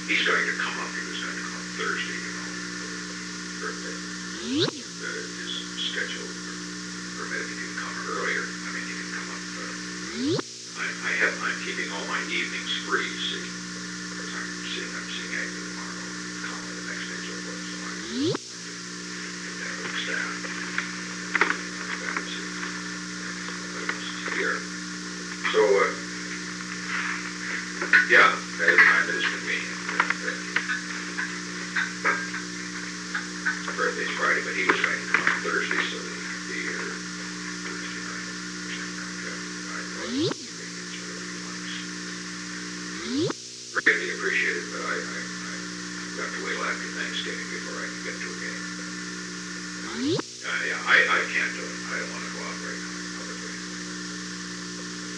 he's going to come up. He was going to come up Thursday, birthday. His schedule permitted. He can come earlier. I mean, he can come up. I'm keeping all my evenings free, see, because I'm seeing Agnew tomorrow, Colin the next day, so forth. So I get that with staff. Here. So, yeah, at a time that is convenient. Birthday's Friday, but he was going to come on Thursday, so that he could be here Thursday night. Greatly appreciated, but I've got to wait till after Thanksgiving before I can get to a game. Yeah, I can't do it. I don't want to.